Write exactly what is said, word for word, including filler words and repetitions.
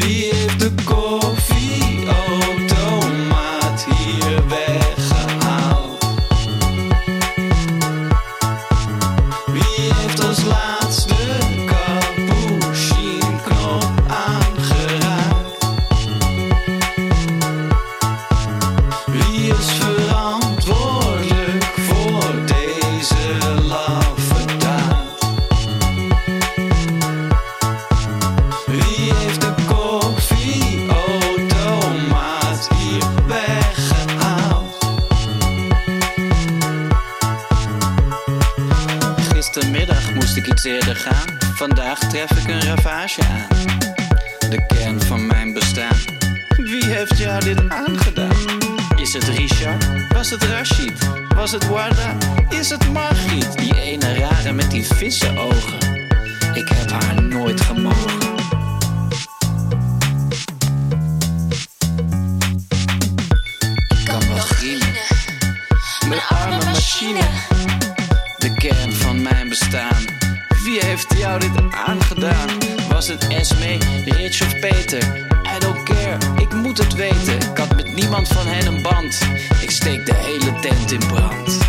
Wie heeft de koffieautomaat hier weggehaald? Wie heeft als laatste cappuccino-knop aangeraakt? Wie is verantwoordelijk voor deze laffe daad? Wie heeft de koffieautomaat hier weggehaald? Gistermiddag moest ik iets eerder gaan. Vandaag tref ik een ravage aan. De kern van mijn bestaan. Wie heeft jou dit aangedaan? Is het Richard? Was het Rashid? Was het Warda? Is het Margriet? Die ene rare met die vissenogen. Ik heb haar nooit gemogen. Ik kan wel grienen. Mijn arme machine. De kern van mijn bestaan. Wie heeft jou dit aangedaan? Was het Esme, Rich of Peter? I don't care, ik moet het weten. Ik had met niemand van hen een band. Ik steek de hele tent in brand.